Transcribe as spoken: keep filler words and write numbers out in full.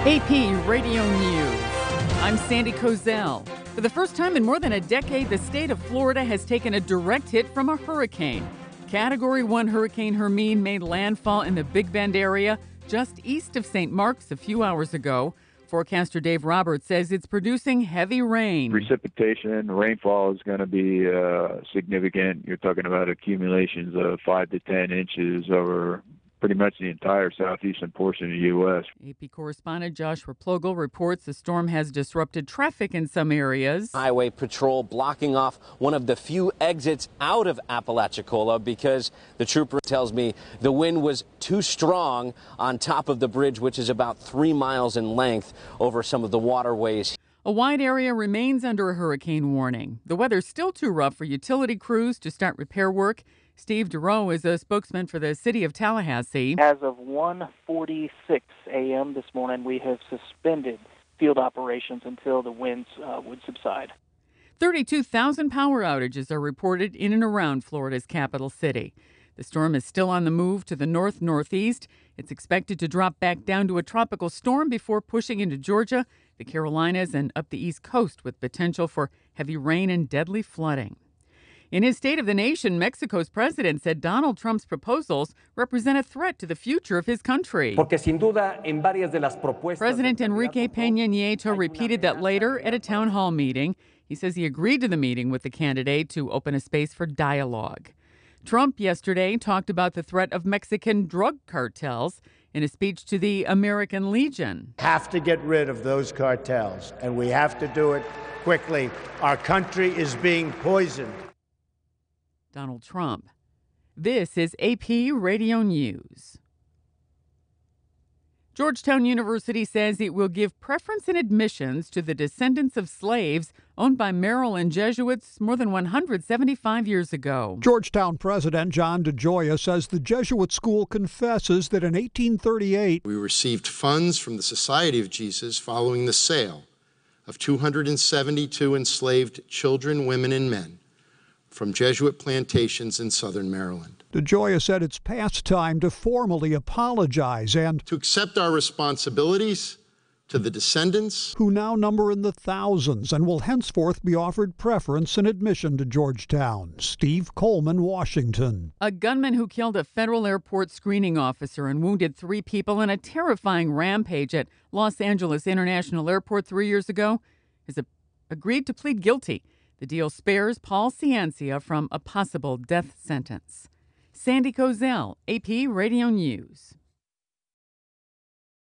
A P Radio News. I'm Sandy Kozel. For the first time in more than a decade, the state of Florida has taken a direct hit from a hurricane. Category one Hurricane Hermine made landfall in the Big Bend area just east of Saint Mark's a few hours ago. Forecaster Dave Roberts says it's producing heavy rain. Precipitation, rainfall is going to be uh, significant. You're talking about accumulations of five to ten inches over pretty much the entire southeastern portion of the U S. A P correspondent Josh Replogle reports the storm has disrupted traffic in some areas. Highway Patrol blocking off one of the few exits out of Apalachicola because the trooper tells me the wind was too strong on top of the bridge, which is about three miles in length over some of the waterways. A wide area remains under a hurricane warning. The weather's still too rough for utility crews to start repair work. Steve Durow is a spokesman for the city of Tallahassee. As of one forty-six a.m. this morning, we have suspended field operations until the winds uh, would subside. thirty-two thousand power outages are reported in and around Florida's capital city. The storm is still on the move to the north-northeast. It's expected to drop back down to a tropical storm before pushing into Georgia, the Carolinas, and up the East Coast with potential for heavy rain and deadly flooding. In his State of the Nation, Mexico's president said Donald Trump's proposals represent a threat to the future of his country. President Enrique Peña Nieto repeated that later at a town hall meeting. He says he agreed to the meeting with the candidate to open a space for dialogue. Trump yesterday talked about the threat of Mexican drug cartels in a speech to the American Legion. Have to get rid of those cartels, and we have to do it quickly. Our country is being poisoned. Donald Trump. This is A P Radio News. Georgetown University says it will give preference in admissions to the descendants of slaves owned by Maryland Jesuits more than one hundred seventy-five years ago. Georgetown President John DeGioia says the Jesuit school confesses that in eighteen thirty-eight, we received funds from the Society of Jesus following the sale of two hundred seventy-two enslaved children, women, and men from Jesuit plantations in southern Maryland. DeGioia said it's past time to formally apologize and to accept our responsibilities to the descendants, who now number in the thousands and will henceforth be offered preference in admission to Georgetown. Steve Coleman, Washington. A gunman who killed a federal airport screening officer and wounded three people in a terrifying rampage at Los Angeles International Airport three years ago has a- agreed to plead guilty. The deal spares Paul Ciancia from a possible death sentence. Sandy Kozel, A P Radio News.